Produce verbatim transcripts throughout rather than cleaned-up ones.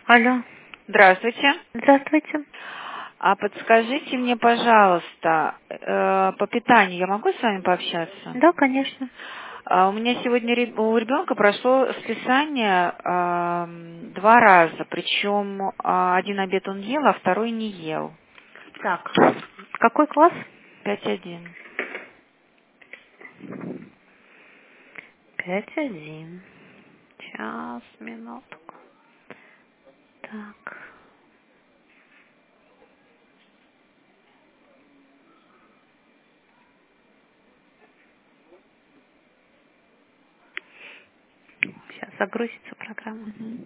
Алло. Здравствуйте. Здравствуйте. А подскажите мне, пожалуйста, э, по питанию я могу с вами пообщаться? Да, конечно. А, у меня сегодня ре- у ребенка прошло списание эм, два раза, причем а, один обед он ел, а второй не ел. Так, какой класс? пять один. Пять один. Сейчас, минутку. Так. Сейчас загрузится программа. Мгм.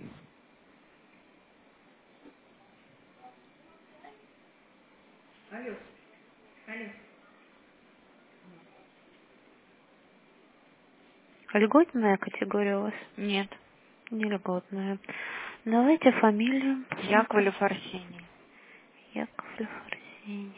Льготная категория у вас? Нет. Не льготная. Давайте фамилию посмотрим. Яковлев Арсений. Яковлев Арсений.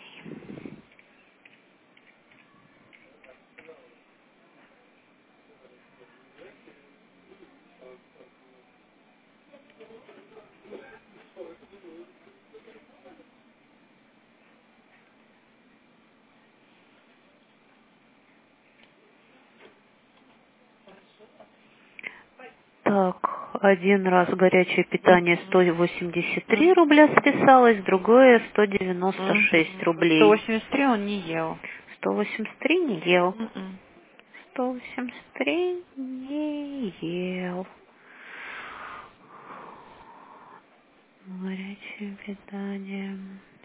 Так, один раз горячее питание сто восемьдесят три рубля списалось, другое сто девяносто шесть сто рублей. восемьдесят три он не ел. сто восемьдесят три не ел. Мгм. сто восемьдесят три не ел. Горячее питание.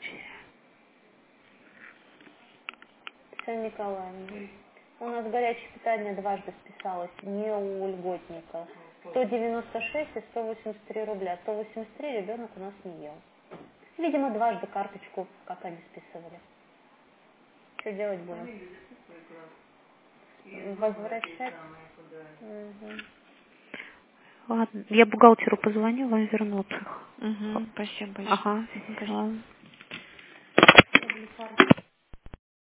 Татьяна Николаевна, у нас горячее питание дважды списалось, не у льготника. сто девяносто шесть и сто восемьдесят три рубля. сто восемьдесят три ребенок у нас не ел. Видимо, дважды карточку, как они списывали. Что делать будем? Возвращать? Угу. Ладно, я бухгалтеру позвоню, вам вернут их. Мгм. Спасибо большое. Ага, Мгм. все.